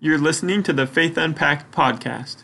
You're listening to the Faith Unpacked podcast.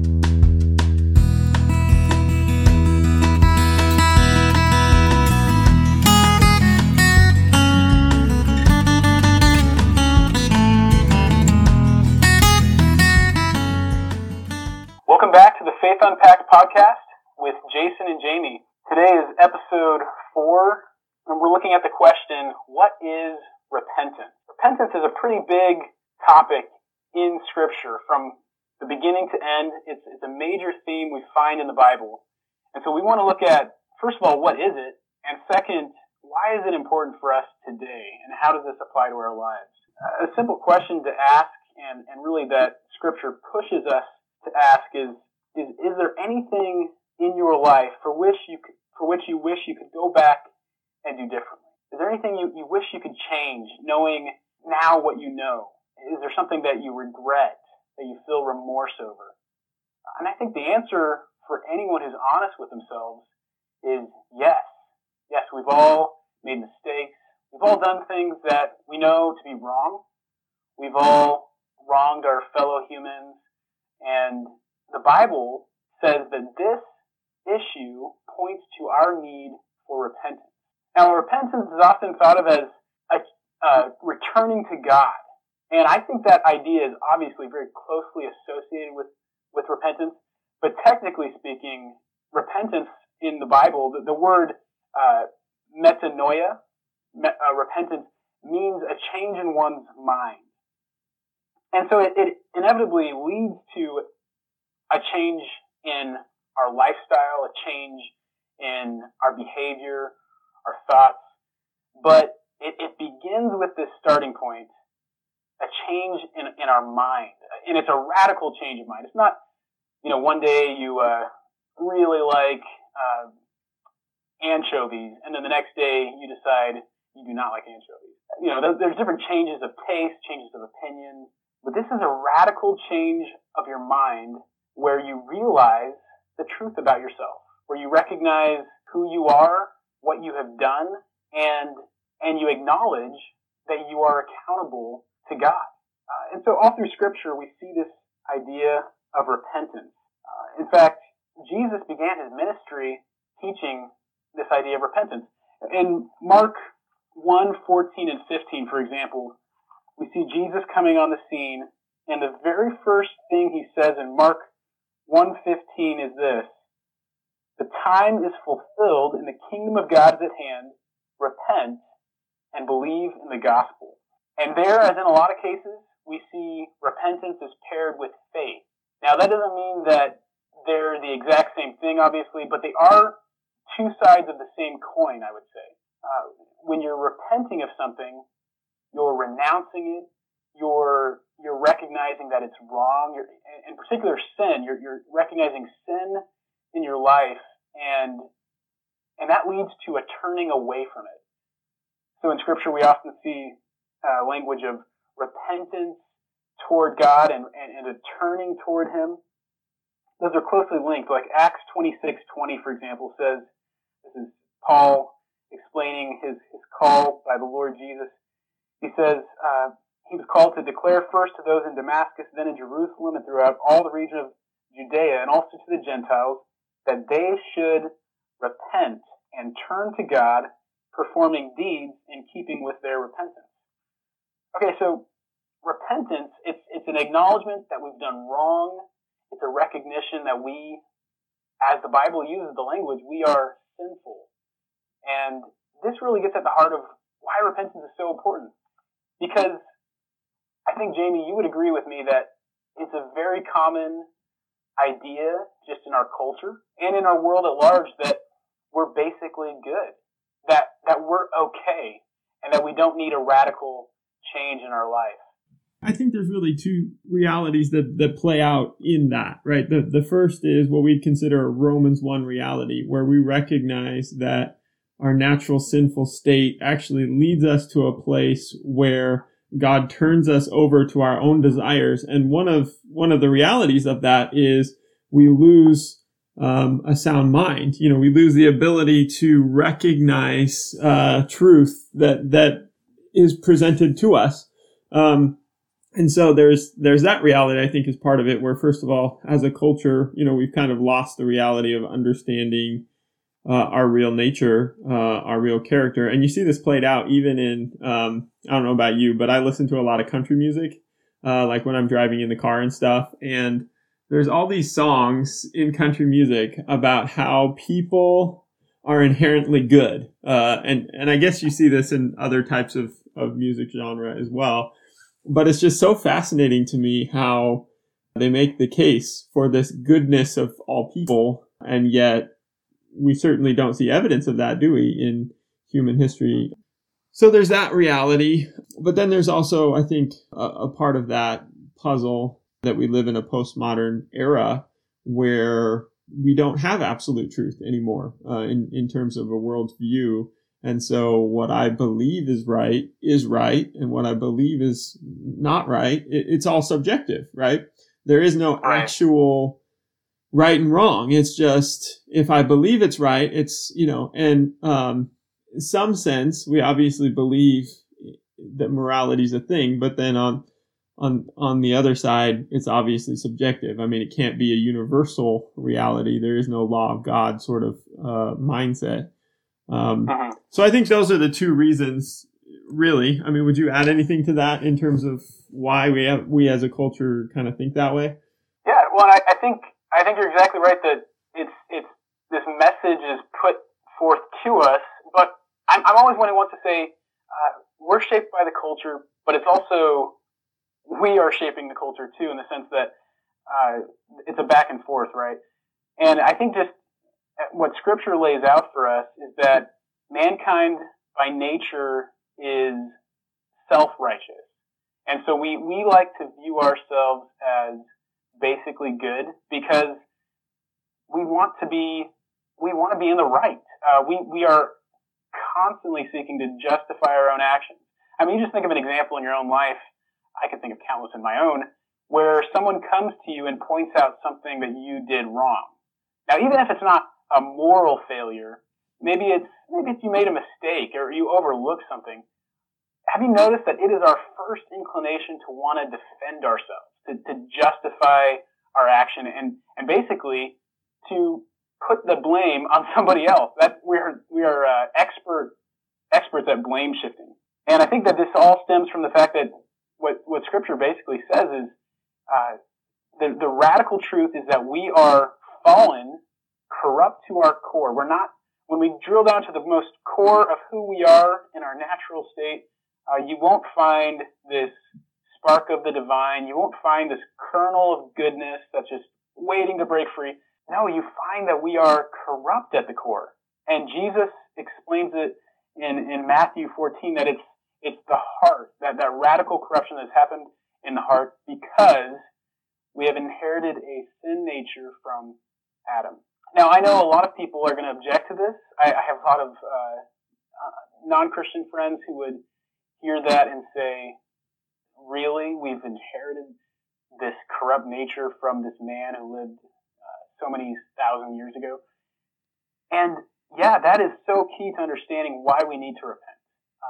Welcome back to the Faith Unpacked podcast with Jason and Jamie. Today is episode 4, and we're looking at the question, what is repentance? Repentance is a pretty big topic in Scripture from the beginning to end. It's a major theme we find in the Bible. And so we want to look at, first of all, what is it? And second, why is it important for us today? And how does this apply to our lives? A simple question to ask, and really that Scripture pushes us to ask is there anything in your life for which you wish you could go back and do differently? Is there anything you wish you could change, knowing now what you know? Is there something that you regret, that you feel remorse over? And I think the answer for anyone who's honest with themselves is yes. Yes, we've all made mistakes. We've all done things that we know to be wrong. We've all wronged our fellow humans. And the Bible says that this issue points to our need for repentance. Now, repentance is often thought of as returning to God. And I think that idea is obviously very closely associated with repentance. But technically speaking, repentance in the Bible, the word metanoia, repentance, means a change in one's mind. And so it inevitably leads to a change in our lifestyle, a change in our behavior, our thoughts. But it begins with this starting point, a change in our mind. And it's a radical change of mind. It's not, one day you really like anchovies, and then the next day you decide you do not like anchovies. There's different changes of taste, changes of opinion. But this is a radical change of your mind where you realize the truth about yourself, where you recognize who you are, what you have done, and you acknowledge that you are accountable to God. And so all through Scripture, we see this idea of repentance. In fact, Jesus began his ministry teaching this idea of repentance. In Mark 1:14 and 15, for example, we see Jesus coming on the scene, and the very first thing he says in Mark 1:15 is this: "The time is fulfilled and the kingdom of God is at hand. Repent and believe in the gospel." And there, as in a lot of cases, we see repentance is paired with faith. Now, that doesn't mean that they're the exact same thing, obviously, but they are two sides of the same coin, I would say. When you're repenting of something, you're renouncing it. You're recognizing that it's wrong. In particular, sin. You're recognizing sin in your life, and that leads to a turning away from it. So in Scripture, we often see language of repentance toward God and a turning toward Him. Those are closely linked. Like Acts 26:20, for example, says, this is Paul explaining his call by the Lord Jesus. He says, he was called to declare first to those in Damascus, then in Jerusalem, and throughout all the region of Judea, and also to the Gentiles, that they should repent and turn to God, performing deeds in keeping with their repentance. Okay, so repentance, it's an acknowledgement that we've done wrong. It's a recognition that we, as the Bible uses the language, we are sinful. And this really gets at the heart of why repentance is so important. Because I think, Jamie, you would agree with me that it's a very common idea just in our culture and in our world at large that we're basically good, that we're okay, and that we don't need a radical change in our life. I think there's really two realities that play out in that, right? The first is what we'd consider a Romans 1 reality, where we recognize that our natural sinful state actually leads us to a place where God turns us over to our own desires. And one of the realities of that is we lose a sound mind. We lose the ability to recognize truth that is presented to us. And so there's that reality, I think, is part of it, where first of all, as a culture, we've kind of lost the reality of understanding our real nature, our real character. And you see this played out even in, I don't know about you, but I listen to a lot of country music, like when I'm driving in the car and stuff. And there's all these songs in country music about how people are inherently good. And I guess you see this in other types of music genre as well. But it's just so fascinating to me how they make the case for this goodness of all people, and yet we certainly don't see evidence of that, do we, in human history? So there's that reality. But then there's also, I think, a part of that puzzle that we live in a postmodern era where we don't have absolute truth anymore in terms of a world view. And so what I believe is right, and what I believe is not right, it's all subjective, right? There is no actual right and wrong. It's just, if I believe it's right, it's, and in some sense, we obviously believe that morality is a thing, but then on the other side, it's obviously subjective. I mean, it can't be a universal reality. There is no law of God sort of mindset. So I think those are the two reasons, really. I mean, would you add anything to that in terms of why we as a culture kind of think that way? Yeah, well, I think you're exactly right that it's this message is put forth to us, but I'm always one who wants to say we're shaped by the culture, but it's also we are shaping the culture too, in the sense that it's a back and forth, right? And I think just what Scripture lays out for us is that mankind by nature is self-righteous. And so we like to view ourselves as basically good because we want to be in the right. We are constantly seeking to justify our own actions. I mean, you just think of an example in your own life. I can think of countless in my own, where someone comes to you and points out something that you did wrong. Now, even if it's not a moral failure, maybe it's you made a mistake or you overlooked something. Have you noticed that it is our first inclination to want to defend ourselves, to justify our action, and basically to put the blame on somebody else? That we are experts at blame shifting, and I think that this all stems from the fact that what Scripture basically says is the radical truth is that we are fallen, corrupt to our core. We're not. When we drill down to the most core of who we are in our natural state, you won't find this spark of the divine. You won't find this kernel of goodness that's just waiting to break free. No, you find that we are corrupt at the core. And Jesus explains it in Matthew 14 that it's the heart, that radical corruption that's happened in the heart because we have inherited a sin nature from Adam. Now, I know a lot of people are going to object to this. I have a lot of non-Christian friends who would hear that and say, really? We've inherited this corrupt nature from this man who lived so many thousand years ago? And yeah, that is so key to understanding why we need to repent.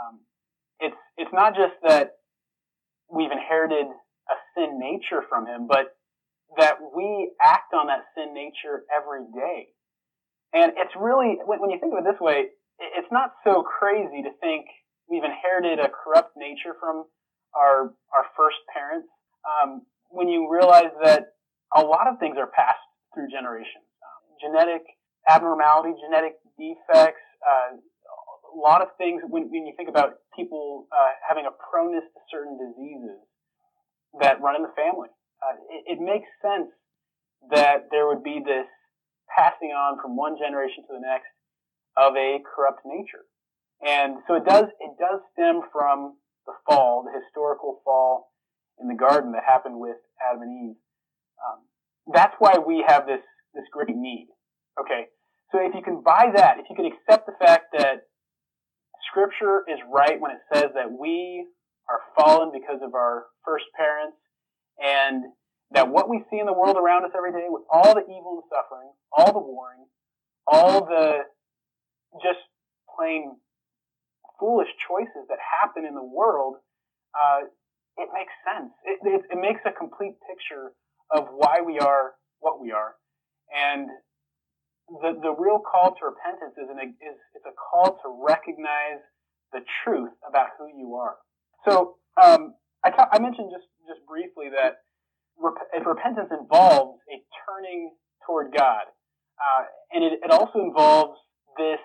It's not just that we've inherited a sin nature from him, but that we act on that sin nature every day. And it's really, when you think of it this way, it's not so crazy to think we've inherited a corrupt nature from our first parents. When you realize that a lot of things are passed through generations. Genetic abnormality, genetic defects, a lot of things, when you think about people having a proneness to certain diseases that run in the family, it makes sense that there would be this passing on from one generation to the next of a corrupt nature. And so it does stem from the fall, the historical fall in the garden that happened with Adam and Eve. That's why we have this great need. Okay, so if you can buy that, if you can accept the fact that Scripture is right when it says that we are fallen because of our first parents, and that what we see in the world around us every day with all the evil and suffering, all the warring, all the just plain foolish choices that happen in the world, it makes sense. It makes a complete picture of why we are what we are. And the real call to repentance it's a call to recognize the truth about who you are. So I mentioned just briefly that if repentance involves a turning toward God, and it also involves this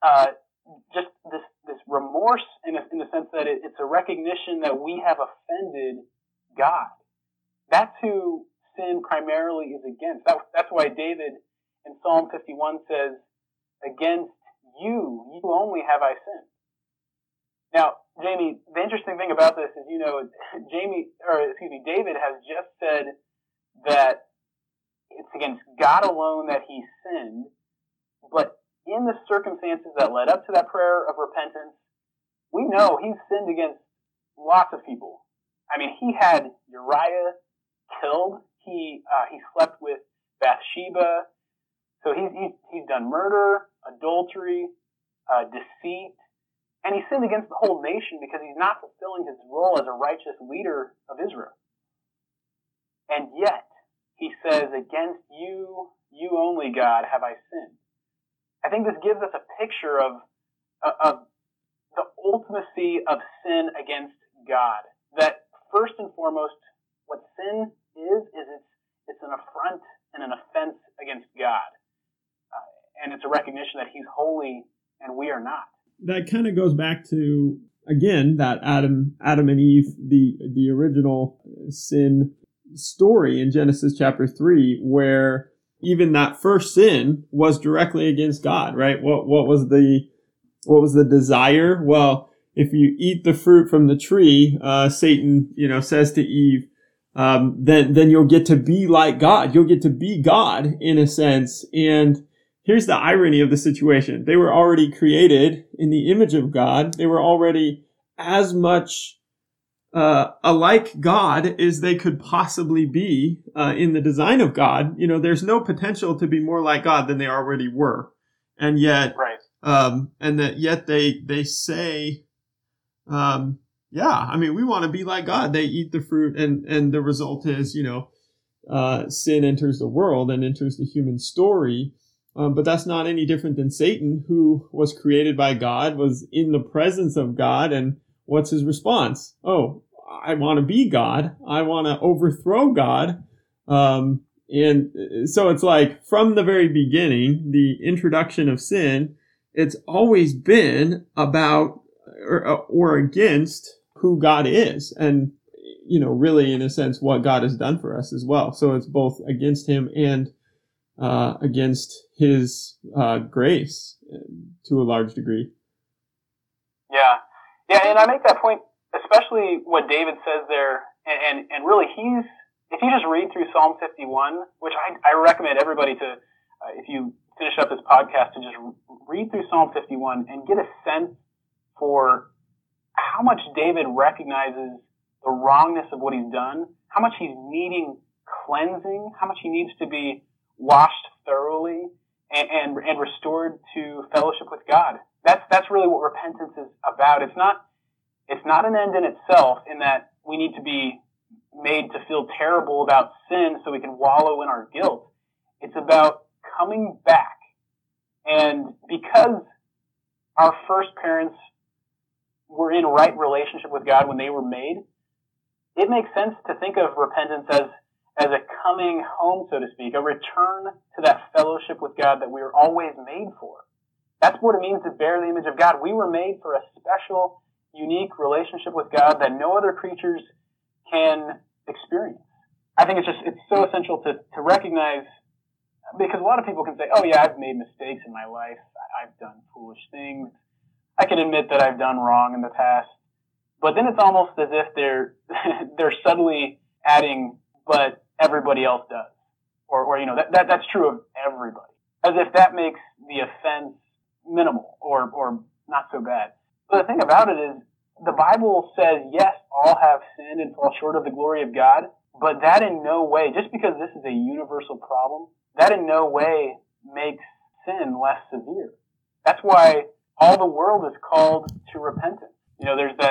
this remorse in the sense that it's a recognition that we have offended God. That's who sin primarily is against. That's why David in Psalm 51 says, "Against you only have I sinned." Now, Jamie, the interesting thing about this is, David has just said that it's against God alone that he sinned, but in the circumstances that led up to that prayer of repentance, we know he's sinned against lots of people. I mean, he had Uriah killed. He slept with Bathsheba. So he's done murder, adultery, deceit, and he sinned against the whole nation because he's not fulfilling his role as a righteous leader of Israel. And yet, he says, "Against you only, God, have I sinned." I think this gives us a picture of the ultimacy of sin against God. That first and foremost, what sin is it's an affront and an offense against God. And it's a recognition that he's holy and we are not. That kind of goes back to, again, that Adam and Eve, the original sin story in Genesis chapter 3, where even that first sin was directly against God, right? What was the desire? Well, if you eat the fruit from the tree, Satan, says to Eve, then you'll get to be like God. You'll get to be God in a sense. And here's the irony of the situation. They were already created in the image of God. They were already as much alike God as they could possibly be in the design of God. There's no potential to be more like God than they already were. And yet, right. Yet they say, we want to be like God. They eat the fruit, and the result is, sin enters the world and enters the human story. But that's not any different than Satan, who was created by God, was in the presence of God, and what's his response? Oh, I want to be God. I want to overthrow God. And so it's like from the very beginning, the introduction of sin, it's always been about or against who God is. And, really in a sense, what God has done for us as well. So it's both against him and against his grace to a large degree. Yeah, and I make that point, especially what David says there, and really if you just read through Psalm 51, which I recommend everybody to, if you finish up this podcast, to just read through Psalm 51 and get a sense for how much David recognizes the wrongness of what he's done, how much he's needing cleansing, how much he needs to be washed thoroughly and restored to fellowship with God. That's really what repentance is about. It's not an end in itself, in that we need to be made to feel terrible about sin so we can wallow in our guilt. It's about coming back. And because our first parents were in right relationship with God when they were made, it makes sense to think of repentance as a coming home, so to speak, a return to that fellowship with God that we were always made for. That's what it means to bear the image of God. We were made for a special, unique relationship with God that no other creatures can experience. I think it's so essential to recognize, because a lot of people can say, oh yeah, I've made mistakes in my life. I've done foolish things. I can admit that I've done wrong in the past. But then it's almost as if they're subtly adding, but everybody else does. Or that's true of everybody. As if that makes the offense minimal or not so bad. But the thing about it is, the Bible says, yes, all have sinned and fall short of the glory of God, but that in no way, just because this is a universal problem, that in no way makes sin less severe. That's why all the world is called to repentance. There's that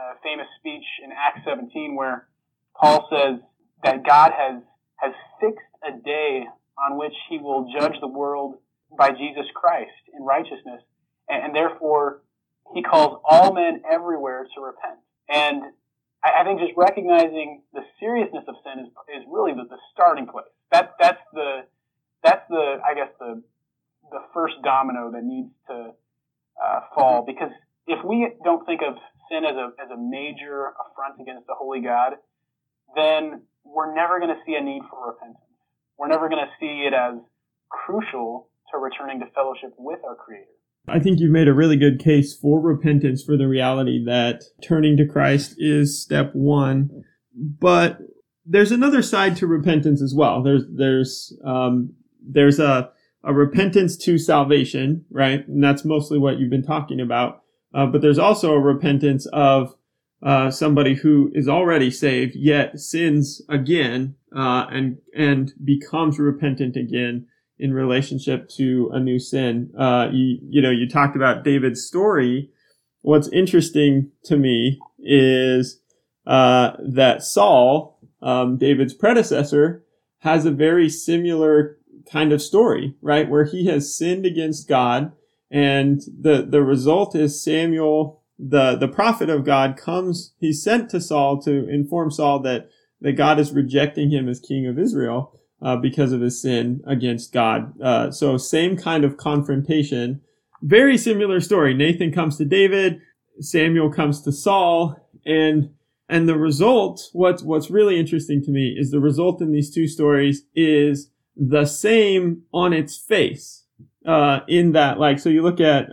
famous speech in Acts 17 where Paul says that God has fixed a day on which he will judge the world by Jesus Christ in righteousness, and therefore he calls all men everywhere to repent. And I think just recognizing the seriousness of sin is really the starting place. That's the I guess the first domino that needs to fall, because if we don't think of sin as a major affront against the holy God, then we're never going to see a need for repentance. We're never going to see it as crucial to returning to fellowship with our Creator. I think you've made a really good case for repentance, for the reality that turning to Christ is step one. But there's another side to repentance as well. There's a repentance to salvation, right? And that's mostly what you've been talking about. But there's also a repentance of somebody who is already saved, yet sins again, and becomes repentant again in relationship to a new sin. You talked about David's story. What's interesting to me is that Saul, David's predecessor, has a very similar kind of story, right? Where he has sinned against God, and the result is Samuel, the prophet of God, comes. He's sent to Saul to inform Saul that God is rejecting him as king of Israel because of his sin against God. So same kind of confrontation, very similar story. Nathan comes to David, Samuel comes to Saul, and the result, what's really interesting to me is the result in these two stories is the same on its face. In that, like, so you look at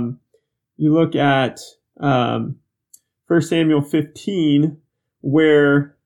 1 Samuel 15, where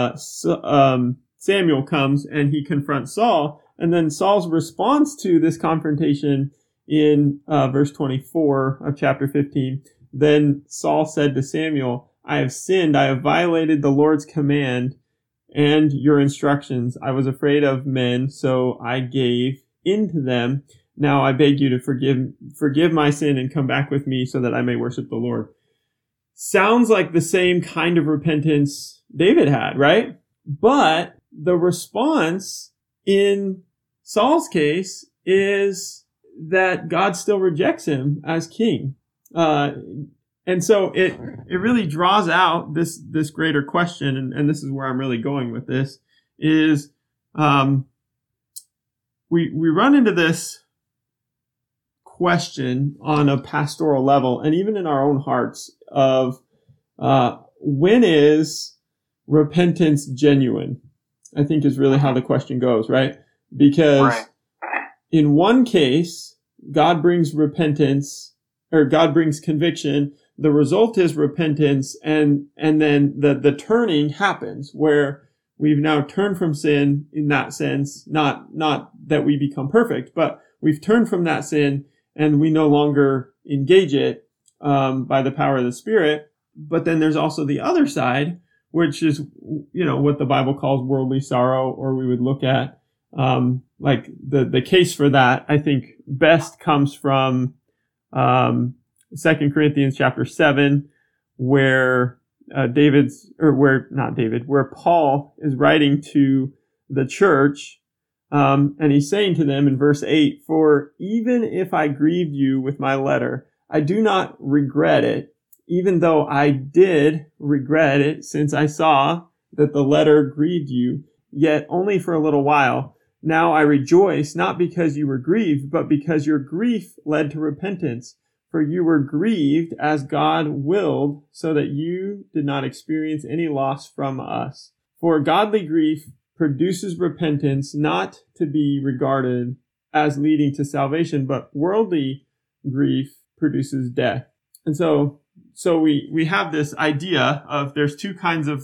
Samuel comes and he confronts Saul, and then Saul's response to this confrontation in verse 24 of chapter 15. Then Saul said to Samuel, "I have sinned. I have violated the Lord's command and your instructions. I was afraid of men, so I gave in to them. Now I beg you to forgive my sin and come back with me so that I may worship the Lord." Sounds like the same kind of repentance David had, right? But the response in Saul's case is that God still rejects him as king. And so it really draws out this greater question, and this is where I'm really going with this, is we run into this question on a pastoral level, and even in our own hearts, of when is repentance genuine? I think is really how the question goes, right? Because in one case, God brings repentance, or God brings conviction. The result is repentance, and then the turning happens where we've now turned from sin in that sense, not that we become perfect, but we've turned from that sin and we no longer engage it by the power of the Spirit. But then there's also the other side, which is, what the Bible calls worldly sorrow, or we would look at like the case for that, I think best comes from 2 Corinthians chapter 7, where where Paul is writing to the church, and he's saying to them in verse 8, "For even if I grieved you with my letter, I do not regret it, even though I did regret it, since I saw that the letter grieved you, yet only for a little while. Now I rejoice, not because you were grieved, but because your grief led to repentance. For you were grieved as God willed, so that you did not experience any loss from us. For godly grief produces repentance, not to be regarded as leading to salvation, but worldly grief produces death." And so we have this idea of there's two kinds of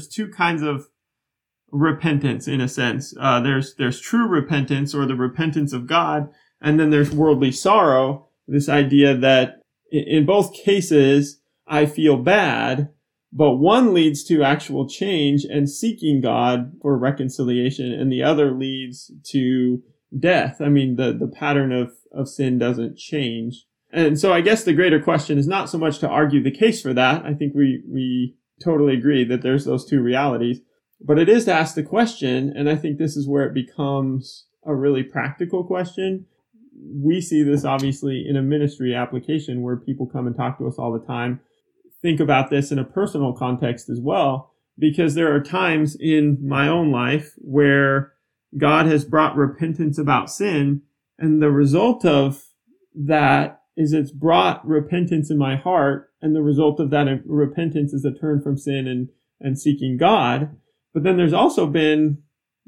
repentance, in a sense. There's true repentance, or the repentance of God, and then there's worldly sorrow. This idea that in both cases, I feel bad, but one leads to actual change and seeking God for reconciliation, and the other leads to death. I mean, the pattern of sin doesn't change. And so I guess the greater question is not so much to argue the case for that. I think we totally agree that there's those two realities, but it is to ask the question. And I think this is where it becomes a really practical question. We see this obviously in a ministry application where people come and talk to us all the time. Think about this in a personal context as well, because there are times in my own life where God has brought repentance about sin, and the result of that is it's brought repentance in my heart, and the result of that repentance is a turn from sin and seeking God. But then there's also been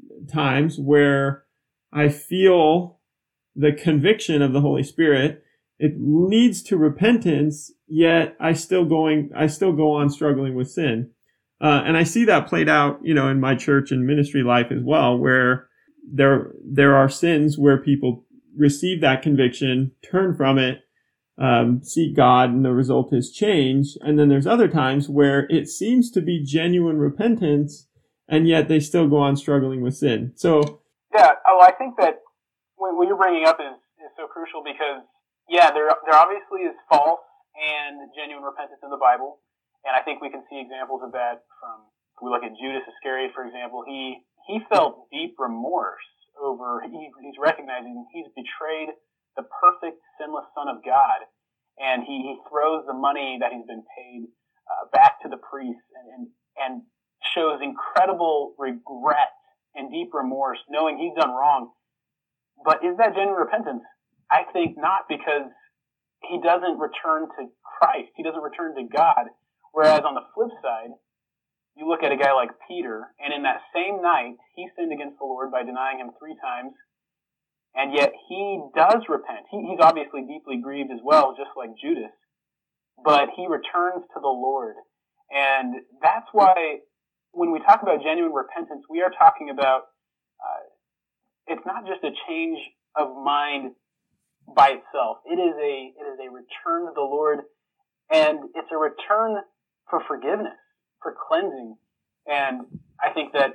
times where I feel the conviction of the Holy Spirit. It leads to repentance, yet I still go on struggling with sin. And I see that played out, in my church and ministry life as well, where there are sins where people receive that conviction, turn from it, seek God, and the result is change. And then there's other times where it seems to be genuine repentance, and yet they still go on struggling with sin. So, yeah, I think that what you're bringing up is so crucial because, yeah, there obviously is false and genuine repentance in the Bible, and I think we can see examples of that from, if we look at Judas Iscariot, for example, he felt deep remorse over, he's recognizing he's betrayed the perfect, sinless Son of God, and he throws the money that he's been paid back to the priests and shows incredible regret and deep remorse, knowing he's done wrong. But is that genuine repentance? I think not, because he doesn't return to Christ. He doesn't return to God. Whereas on the flip side, you look at a guy like Peter, and in that same night, he sinned against the Lord by denying him 3 times, and yet he does repent. He's obviously deeply grieved as well, just like Judas, but he returns to the Lord. And that's why when we talk about genuine repentance, we are talking about, it's not just a change of mind by itself. It is a return to the Lord, and it's a return for forgiveness, for cleansing. And I think that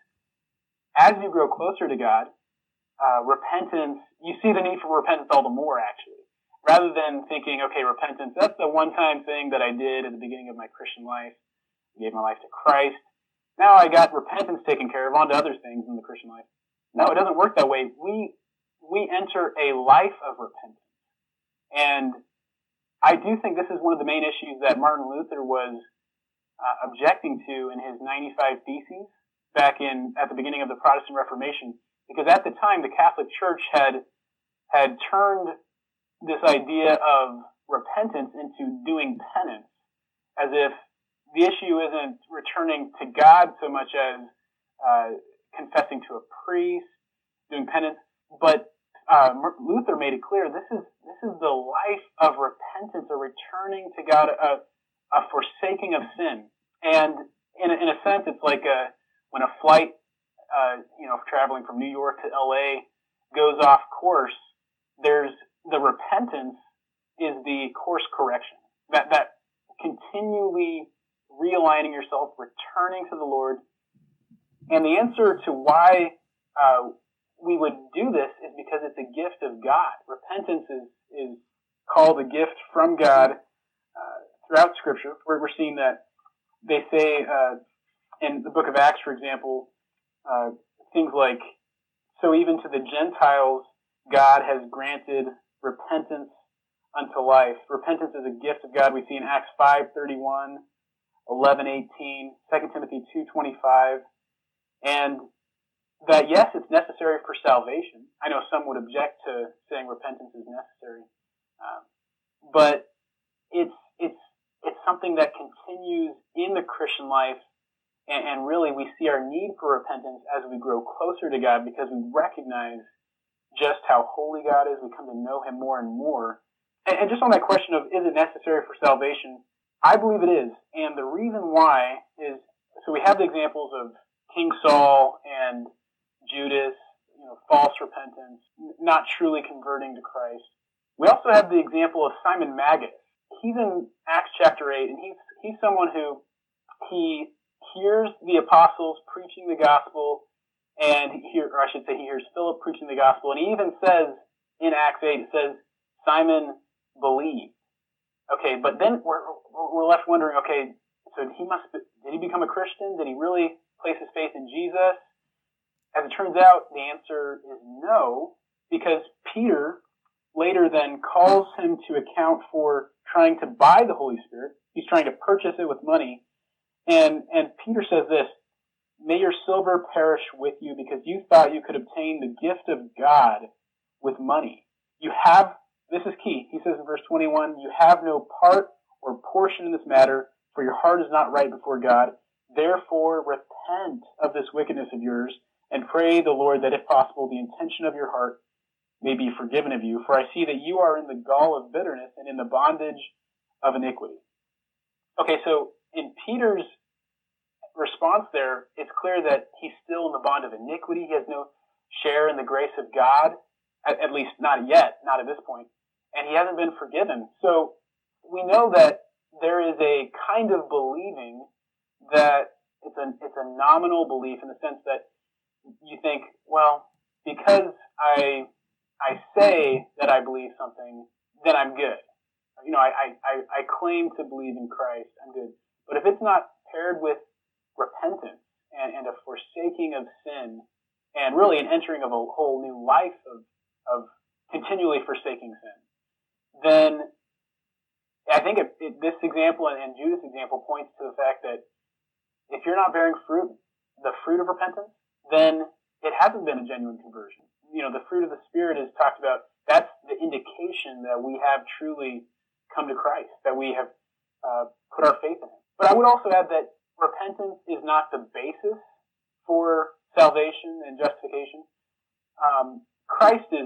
as you grow closer to God, repentance, you see the need for repentance all the more, actually. Rather than thinking, okay, repentance, that's the one-time thing that I did at the beginning of my Christian life. I gave my life to Christ. Now I got repentance taken care of, on to other things in the Christian life. No, it doesn't work that way. We enter a life of repentance. And I do think this is one of the main issues that Martin Luther was objecting to in his 95 Theses back at the beginning of the Protestant Reformation, because at the time the Catholic Church had turned this idea of repentance into doing penance, as if the issue isn't returning to God so much as confessing to a priest, doing penance, but Luther made it clear this is the life of repentance, a returning to God, a forsaking of sin. And in a sense, it's like when a flight, traveling from New York to LA goes off course. There's the repentance is the course correction. That continually realigning yourself, returning to the Lord. And the answer to why we would do this is because it's a gift of God. Repentance is called a gift from God throughout Scripture. We're seeing that they say in the book of Acts, for example, things like, so even to the Gentiles, God has granted repentance unto life. Repentance is a gift of God. We see in Acts 5:31, 11:18, 2 Timothy 2:25, and that, yes, it's necessary for salvation. I know some would object to saying repentance is necessary, but it's something that continues in the Christian life, and really we see our need for repentance as we grow closer to God, because we recognize just how holy God is. We come to know Him more and more. And just on that question of, is it necessary for salvation? I believe it is. And the reason why is, so we have the examples of King Saul and Judas, false repentance, not truly converting to Christ. We also have the example of Simon Magus. He's in Acts chapter 8, and he's someone who he hears the apostles preaching the gospel, and he hears Philip preaching the gospel, and he even says in Acts 8, it says, Simon believed. Okay, but then we're left wondering, okay, so did he become a Christian? Did he really place his faith in Jesus? As it turns out, the answer is no, because Peter later then calls him to account for trying to buy the Holy Spirit. He's trying to purchase it with money. And Peter says this, "May your silver perish with you because you thought you could obtain the gift of God with money. You have," this is key, he says in verse 21, "you have no part or portion in this matter, for your heart is not right before God. Therefore repent of this wickedness of yours and pray the Lord that if possible the intention of your heart may be forgiven of you. For I see that you are in the gall of bitterness and in the bondage of iniquity." Okay, so in Peter's response there, it's clear that he's still in the bond of iniquity. He has no share in the grace of God, at least not yet, not at this point, and he hasn't been forgiven. So we know that there is a kind of believing that it's a nominal belief in the sense that you think, well, because I say that I believe something, then I'm good. You know, I claim to believe in Christ, I'm good. But if it's not paired with repentance and a forsaking of sin, and really an entering of a whole new life of continually forsaking sin, then I think this example and Judas' example points to the fact that if you're not bearing fruit, the fruit of repentance, then it hasn't been a genuine conversion. You know, the fruit of the Spirit is talked about. That's the indication that we have truly come to Christ, that we have put our faith in Him. But I would also add that repentance is not the basis for salvation and justification. Christ is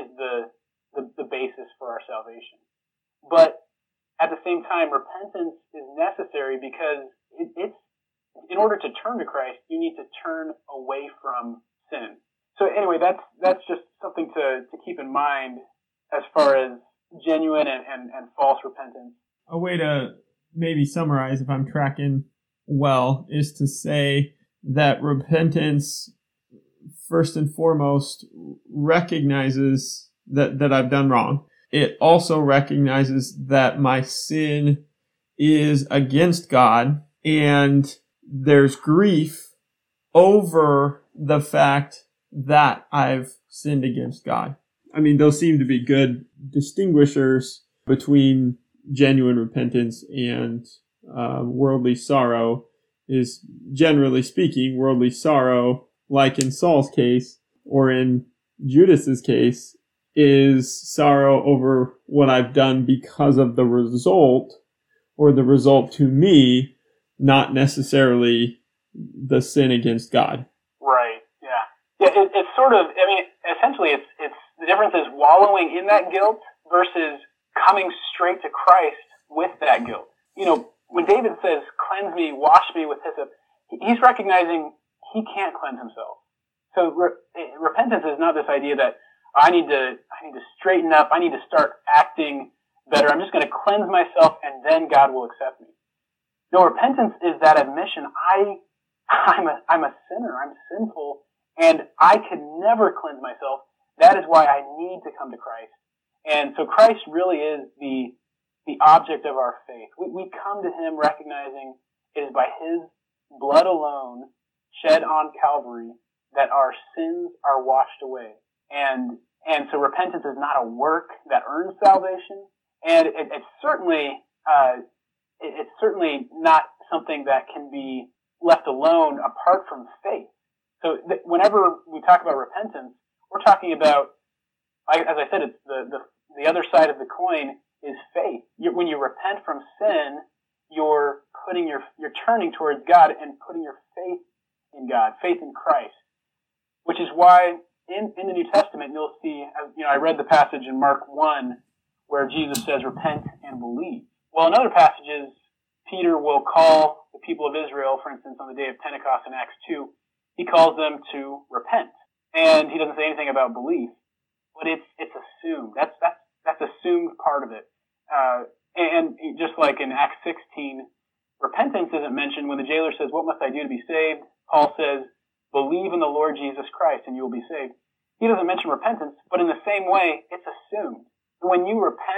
the basis for our salvation. But at the same time, repentance is necessary because it's in order to turn to Christ, you need to turn away from sin. So anyway, that's just something to keep in mind as far as genuine and false repentance. A way to maybe summarize, if I'm tracking well, is to say that repentance, first and foremost, recognizes that I've done wrong. It also recognizes that my sin is against God, and there's grief over the fact that I've sinned against God. I mean, those seem to be good distinguishers between genuine repentance and worldly sorrow. Is, generally speaking, worldly sorrow, like in Saul's case or in Judas's case, is sorrow over what I've done because of the result, or the result to me, not necessarily the sin against God. Right. Yeah. Yeah. It's sort of. I mean, essentially, it's the difference is wallowing in that guilt versus coming straight to Christ with that guilt. You know, when David says, "Cleanse me, wash me with hyssop," he's recognizing he can't cleanse himself. So repentance is not this idea that I need to straighten up. I need to start acting better. I'm just going to cleanse myself, and then God will accept me. No, repentance is that admission. I'm a sinner. I'm sinful, and I can never cleanse myself. That is why I need to come to Christ. And so Christ really is the object of our faith. We come to Him recognizing it is by His blood alone, shed on Calvary, that our sins are washed away. And so repentance is not a work that earns salvation, and it's certainly not something that can be left alone apart from faith. So whenever we talk about repentance, we're talking about, as I said, it's the other side of the coin is faith. When you repent from sin, you're turning towards God and putting your faith in God, faith in Christ, which is why in the New Testament you'll see, I read the passage in Mark 1 where Jesus says, "Repent and believe." Well, in other passages, Peter will call the people of Israel, for instance, on the day of Pentecost in Acts 2, he calls them to repent. And he doesn't say anything about belief, but it's assumed. That's assumed part of it. And just like in Acts 16, repentance isn't mentioned. When the jailer says, "What must I do to be saved?" Paul says, "Believe in the Lord Jesus Christ and you will be saved." He doesn't mention repentance, but in the same way, it's assumed. When you repent,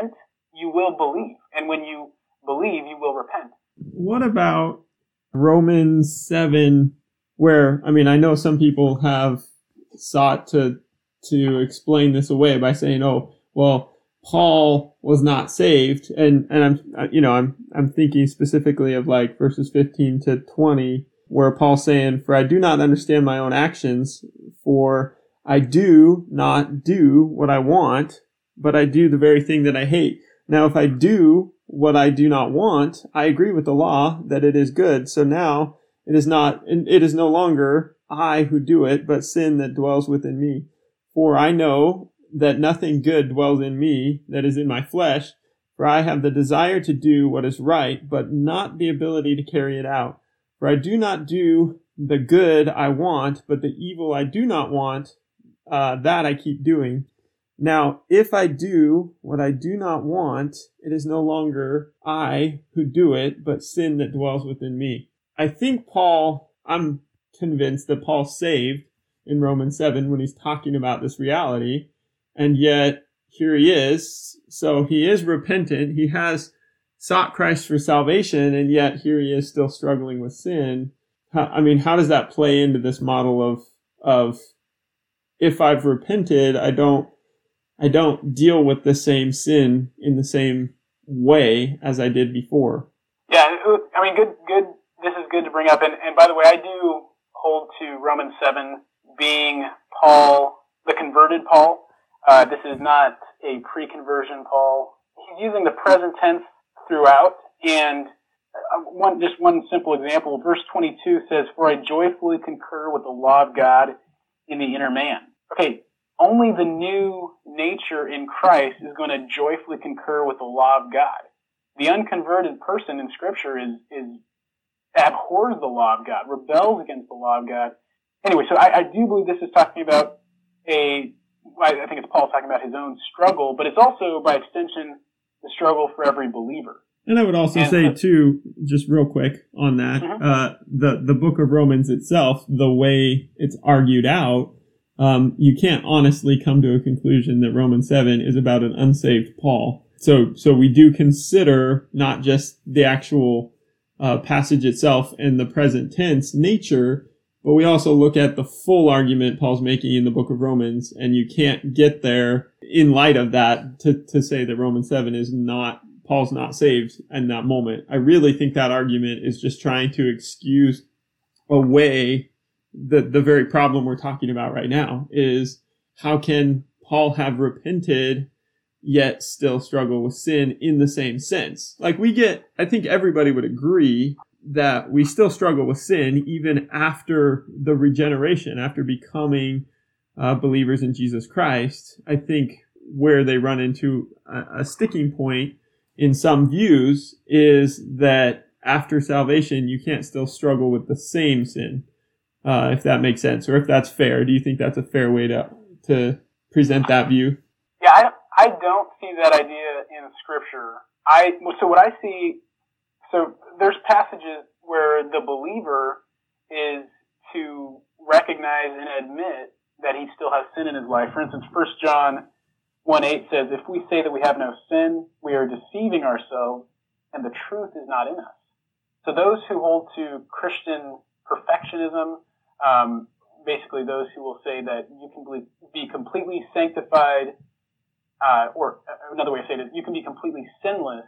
you will believe. And when you believe, you will repent. What about Romans 7, where, I mean, I know some people have sought to explain this away by saying, oh, well, Paul was not saved. And I'm thinking specifically of like verses 15 to 20, where Paul's saying, for I do not understand my own actions, for I do not do what I want, but I do the very thing that I hate. Now, if I do what I do not want, I agree with the law that it is good. So now it is no longer I who do it, but sin that dwells within me. For I know that nothing good dwells in me, that is in my flesh, for I have the desire to do what is right, but not the ability to carry it out. For I do not do the good I want, but the evil I do not want, that I keep doing. Now, if I do what I do not want, it is no longer I who do it, but sin that dwells within me. I think I'm convinced that Paul's saved in Romans 7 when he's talking about this reality, and yet here he is. So he is repentant. He has sought Christ for salvation, and yet here he is still struggling with sin. How does that play into this model of if I've repented, I don't deal with the same sin in the same way as I did before? Yeah, I mean, good. This is good to bring up. And by the way, I do hold to Romans 7 being Paul, the converted Paul. This is not a pre-conversion Paul. He's using the present tense throughout. And one simple example, verse 22 says, for I joyfully concur with the law of God in the inner man. Okay, only the new nature in Christ is going to joyfully concur with the law of God. The unconverted person in Scripture is abhors the law of God, rebels against the law of God. Anyway, so I do believe this is talking about I think it's Paul talking about his own struggle, but it's also, by extension, the struggle for every believer. And I would also say, too, just real quick on that, the book of Romans itself, the way it's argued out, you can't honestly come to a conclusion that Romans 7 is about an unsaved Paul. So we do consider not just the actual passage itself and the present tense nature, but we also look at the full argument Paul's making in the book of Romans, and you can't get there in light of that to say that Romans 7 is not, Paul's not saved in that moment. I really think that argument is just trying to excuse away the very problem we're talking about right now, is how can Paul have repented yet still struggle with sin in the same sense? Like I think everybody would agree that we still struggle with sin even after the regeneration, after becoming believers in Jesus Christ. I think where they run into a sticking point in some views is that after salvation, you can't still struggle with the same sin, if that makes sense, or if that's fair. Do you think that's a fair way to present that view? Yeah, I don't see that idea in Scripture. So there's passages where the believer is to recognize and admit that he still has sin in his life. For instance, 1 John 1:8 says, if we say that we have no sin, we are deceiving ourselves, and the truth is not in us. So those who hold to Christian perfectionism, basically those who will say that you can be completely sanctified, or another way to say it is you can be completely sinless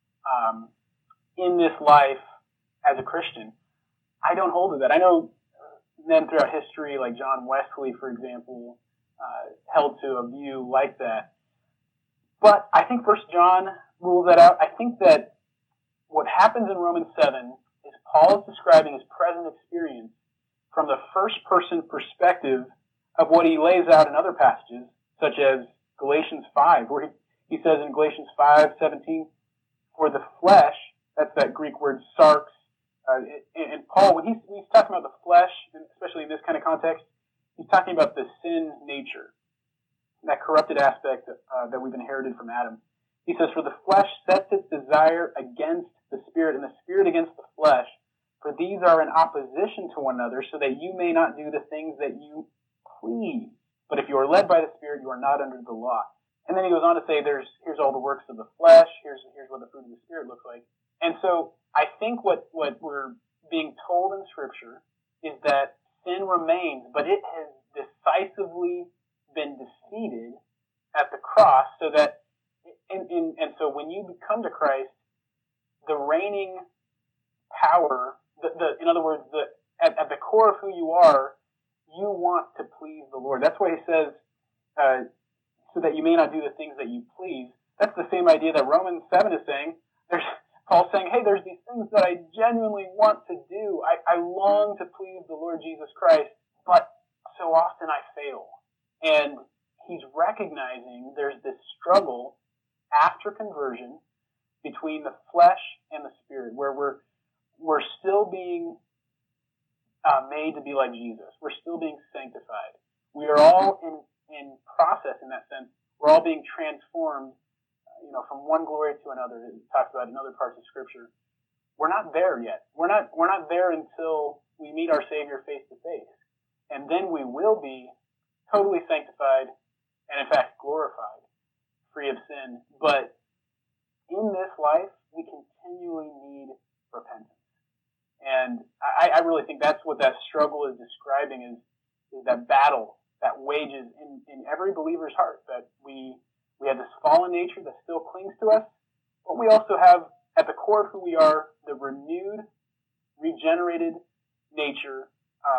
in this life as a Christian. I don't hold to that. I know men throughout history, like John Wesley, for example, held to a view like that. But I think 1 John rules that out. I think that what happens in Romans 7 is Paul is describing his present experience from the first-person perspective of what he lays out in other passages, such as Galatians 5, where he says in Galatians 5:17, for the flesh, that's that Greek word sarx, and Paul, when he's talking about the flesh, and especially in this kind of context, he's talking about the sin nature, that corrupted aspect that we've inherited from Adam. He says, for the flesh sets its desire against the spirit, and the spirit against the flesh, for these are in opposition to one another, so that you may not do the things that you please. But if you are led by the Spirit, you are not under the law. And then he goes on to say, here's all the works of the flesh, here's what the fruit of the Spirit looks like. And so I think what we're being told in Scripture is that sin remains, but it has decisively been defeated at the cross, so that, and so when you come to Christ, the reigning power, in other words, at the core of who you are, you want to please the Lord. That's why he says, so that you may not do the things that you please. That's the same idea that Romans 7 is saying. Paul's saying, hey, there's these things that I genuinely want to do. I long to please the Lord Jesus Christ, but so often I fail. And he's recognizing there's this struggle after conversion between the flesh and the Spirit, where we're still being made to be like Jesus. We're still being sanctified. We are all in process in that sense. We're all being transformed, from one glory to another. It talks about in other parts of Scripture. We're not there yet. We're not there until we meet our Savior face to face, and then we will be totally sanctified and, in fact, glorified, free of sin. But in this life, we continually need repentance. And I really think that's what that struggle is describing, is that battle that wages in every believer's heart, that we have this fallen nature that still clings to us, but we also have, at the core of who we are, the renewed, regenerated nature,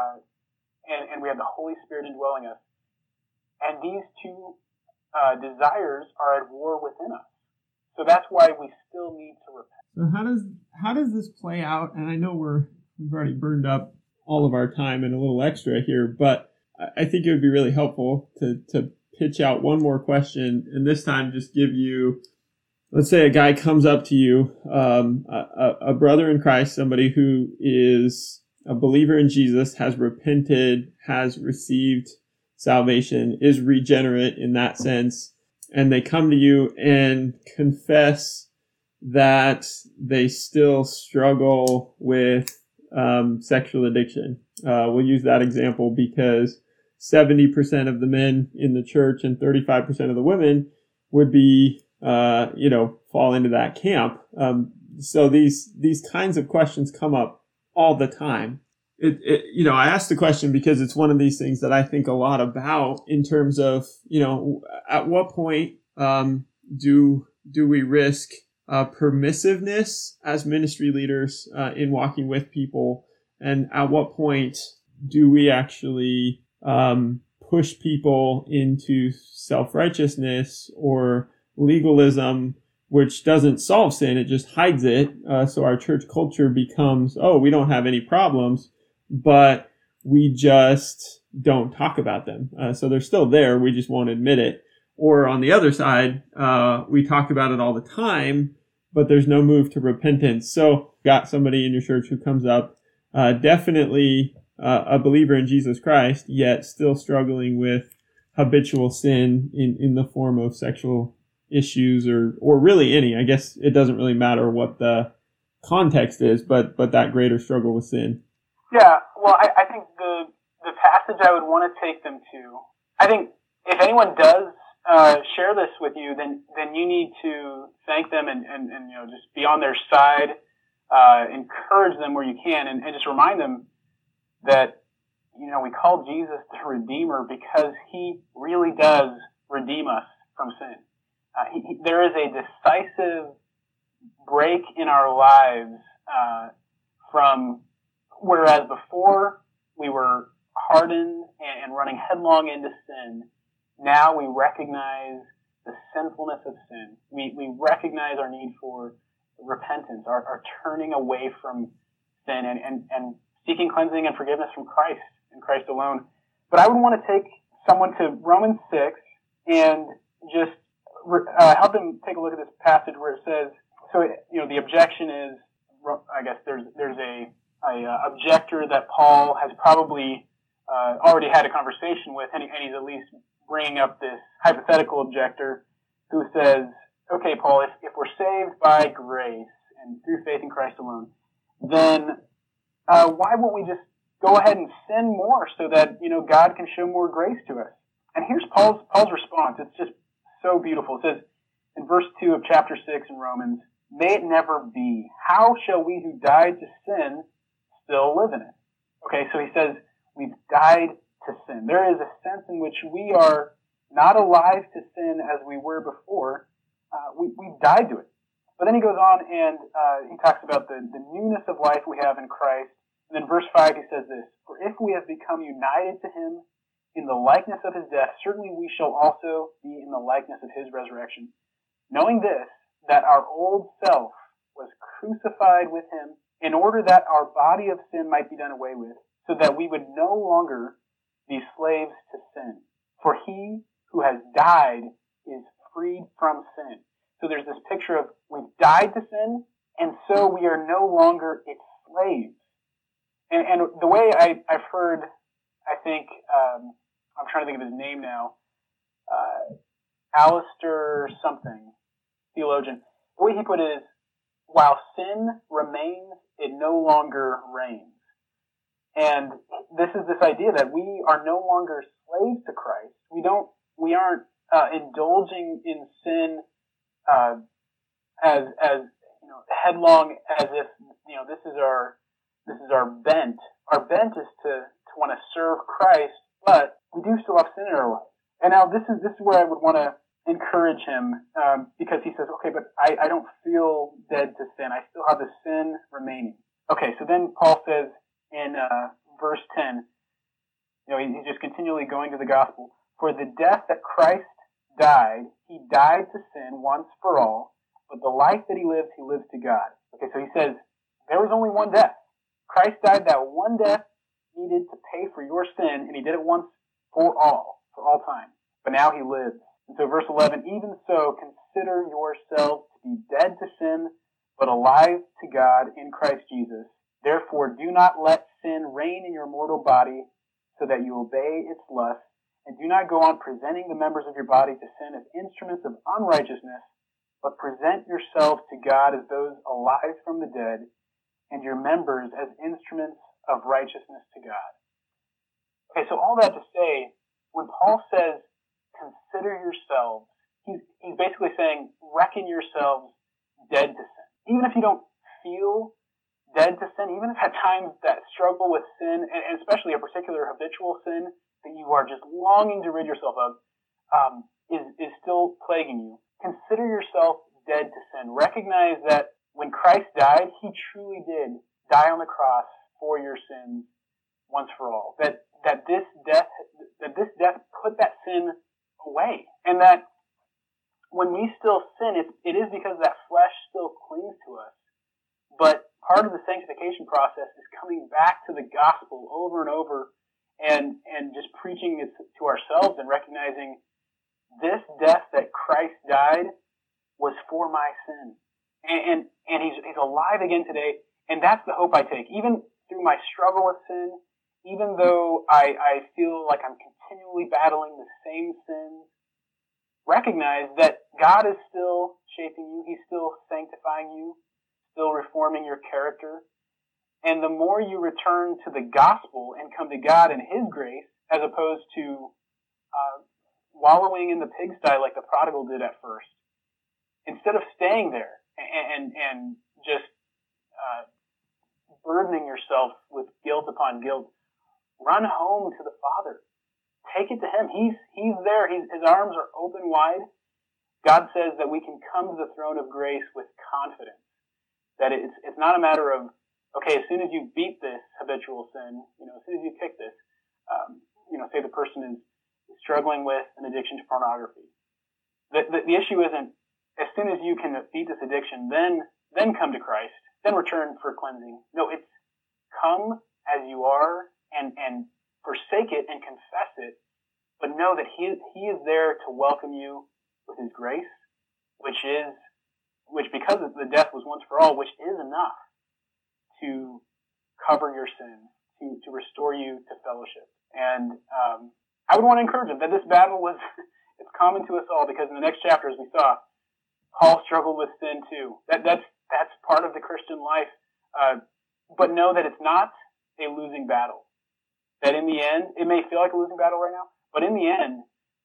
and we have the Holy Spirit indwelling us. And these two desires are at war within us. So that's why we still need to repent. So how does this play out? And I know we've already burned up all of our time and a little extra here, but I think it would be really helpful to pitch out one more question, and this time just give you, let's say a guy comes up to you, a brother in Christ, somebody who is a believer in Jesus, has repented, has received salvation, is regenerate in that sense, and they come to you and confess that they still struggle with sexual addiction. We'll use that example because 70% of the men in the church and 35% of the women would be, fall into that camp. So these kinds of questions come up all the time. I asked the question because it's one of these things that I think a lot about in terms of, at what point do we risk permissiveness as ministry leaders in walking with people, and at what point do we actually push people into self-righteousness or legalism, which doesn't solve sin, it just hides it. So our church culture becomes, we don't have any problems, but we just don't talk about them. So they're still there, we just won't admit it. Or on the other side, we talk about it all the time, but there's no move to repentance. So got somebody in your church who comes up, definitely a believer in Jesus Christ, yet still struggling with habitual sin in the form of sexual issues or really any. I guess it doesn't really matter what the context is, but that greater struggle with sin. Yeah, well, I think the passage I would want to take them to, I think if anyone does share this with you, then you need to thank them and just be on their side, encourage them where you can, and just remind them that, we call Jesus the Redeemer because he really does redeem us from sin. There is a decisive break in our lives from, whereas before we were hardened and running headlong into sin, now we recognize the sinfulness of sin. We recognize our need for repentance, our turning away from sin and seeking cleansing and forgiveness from Christ and Christ alone. But I would want to take someone to Romans 6 and just help them take a look at this passage where it says, the objection is, I guess there's a objector that Paul has probably already had a conversation with, and he's at least bringing up this hypothetical objector who says, okay, Paul, if we're saved by grace and through faith in Christ alone, then why won't we just go ahead and sin more so that, God can show more grace to us? And here's Paul's response. It's just so beautiful. It says in verse 2 of chapter 6 in Romans, "May it never be. How shall we who died to sin still live in it?" Okay, so he says we've died to sin. There is a sense in which we are not alive to sin as we were before. We've died to it. But then he goes on and he talks about the newness of life we have in Christ. And then verse 5 he says this, "For if we have become united to him in the likeness of his death, certainly we shall also be in the likeness of his resurrection. Knowing this, that our old self was crucified with him in order that our body of sin might be done away with, so that we would no longer be slaves to sin. For he who has died is freed from sin." So there's this picture of we've died to sin, and so we are no longer its slaves. And the way I've heard, I think, I'm trying to think of his name now, Alistair something, theologian, the way he put it is, while sin remains, it no longer reigns. And this is this idea that we are no longer slaves to Christ. We aren't indulging in sin as headlong as if this is our bent. Our bent is to want to serve Christ, but we do still have sin in our life. And now this is where I would want to encourage him, because he says, okay, but I don't feel dead to sin. I still have the sin remaining. Okay, so then Paul says in verse 10, he's just continually going to the gospel. "For the death that Christ died, he died to sin once for all, but the life that he lived to God." Okay, so he says there was only one death. Christ died that one death needed to pay for your sin, and he did it once for all time. But now he lives. And so verse 11, "Even so, consider yourselves to be dead to sin, but alive to God in Christ Jesus. Therefore, do not let sin reign in your mortal body, so that you obey its lusts. And do not go on presenting the members of your body to sin as instruments of unrighteousness, but present yourselves to God as those alive from the dead, and your members as instruments of righteousness to God." Okay, so all that to say, when Paul says, consider yourselves, he's basically saying, reckon yourselves dead to sin. Even if you don't feel dead to sin, even if at times that struggle with sin, and especially a particular habitual sin that you are just longing to rid yourself of, is still plaguing you, consider yourself dead to sin. Recognize that when Christ died, he truly did die on the cross for your sins once for all. That this death put that sin away, and that when we still sin, it is because that flesh still clings to us. But part of the sanctification process is coming back to the gospel over and over, and just preaching it to ourselves and recognizing this death that Christ died was for my sin, and he's alive again today, and that's the hope I take. Even through my struggle with sin, even though I feel like I'm continually battling the same sins, recognize that God is still shaping you. He's still sanctifying you, still reforming your character. And the more you return to the gospel and come to God in his grace, as opposed to wallowing in the pigsty like the prodigal did at first, instead of staying there and just burdening yourself with guilt upon guilt, run home to the Father. Take it to him. He's there. His arms are open wide. God says that we can come to the throne of grace with confidence. That it's not a matter of, okay, as soon as you beat this habitual sin, as soon as you kick this, say the person is struggling with an addiction to pornography. The issue isn't as soon as you can beat this addiction, then come to Christ, then return for cleansing. No, it's come as you are and forsake it and confess it, but know that he is there to welcome you with his grace, which because the death was once for all, which is enough to cover your sins, to restore you to fellowship. And I would want to encourage him that this battle it's common to us all, because in the next chapter, as we saw, Paul struggled with sin too. That's part of the Christian life. But know that it's not a losing battle. That in the end, it may feel like a losing battle right now, but in the end,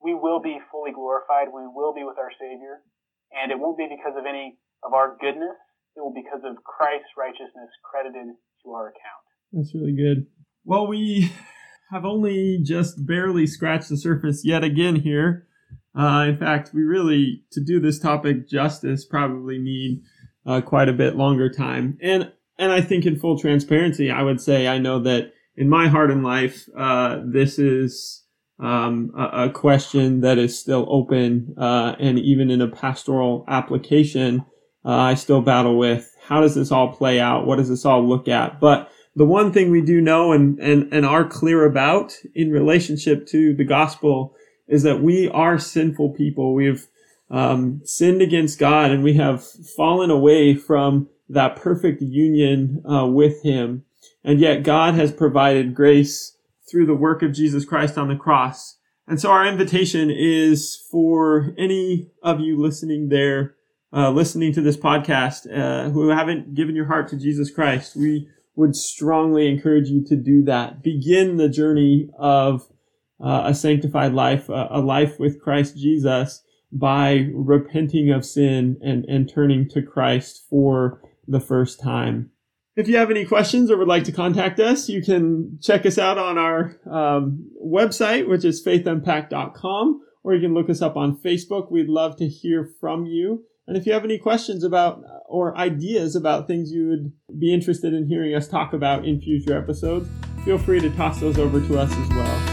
we will be fully glorified. We will be with our Savior. And it won't be because of any of our goodness. It will be because of Christ's righteousness credited to our account. That's really good. Well, we have only just barely scratched the surface yet again here. In fact, we really, to do this topic justice, probably need quite a bit longer time. And I think in full transparency, I would say I know that in my heart and life, this is a question that is still open. And even in a pastoral application, I still battle with how does this all play out? What does this all look at? But the one thing we do know and are clear about in relationship to the gospel is that we are sinful people. We've sinned against God, and we have fallen away from that perfect union with Him. And yet God has provided grace through the work of Jesus Christ on the cross. And so our invitation is for any of you listening there, listening to this podcast, who haven't given your heart to Jesus Christ. We would strongly encourage you to do that. Begin the journey of a sanctified life, a life with Christ Jesus, by repenting of sin and turning to Christ for the first time. If you have any questions or would like to contact us, you can check us out on our website, which is faithimpact.com, or you can look us up on Facebook. We'd love to hear from you. And if you have any questions about or ideas about things you would be interested in hearing us talk about in future episodes, feel free to toss those over to us as well.